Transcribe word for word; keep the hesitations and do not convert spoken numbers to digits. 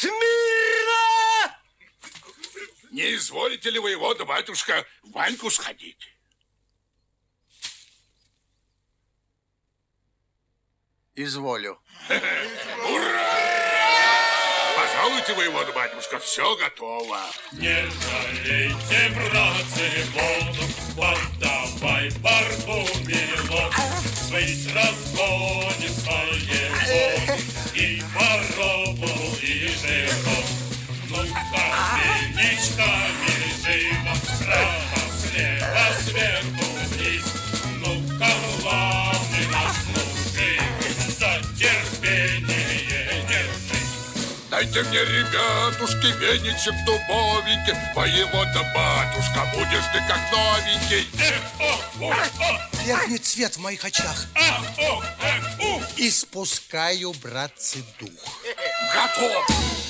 Смирно! Не изволите ли воевода, батюшка, в баньку сходить? Изволю. Ура! Пожалуйте, воевода, батюшка, все готово. Не жалейте, братцы, воду, подавай Парфумилов. Быть разгонится его и попробовал, и жиров. Ну-ка, веничками живо, справа, слева, сверху, вниз. Ну-ка, главный наш мужик, за терпение держи. Дайте мне, ребятушки, веничек дубовенький. Воевода, батюшка, будешь ты как новенький. Эх, ох, ох, ох. Верхний цвет в моих очах. Ах, ох, эх, ух. Испускаю, братцы, дух. Готов.